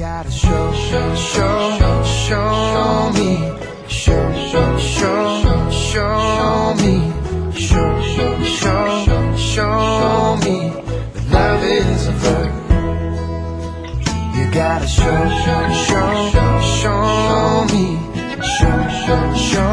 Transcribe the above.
gotta show me, show me, show me that love is a verb. You gotta show me, show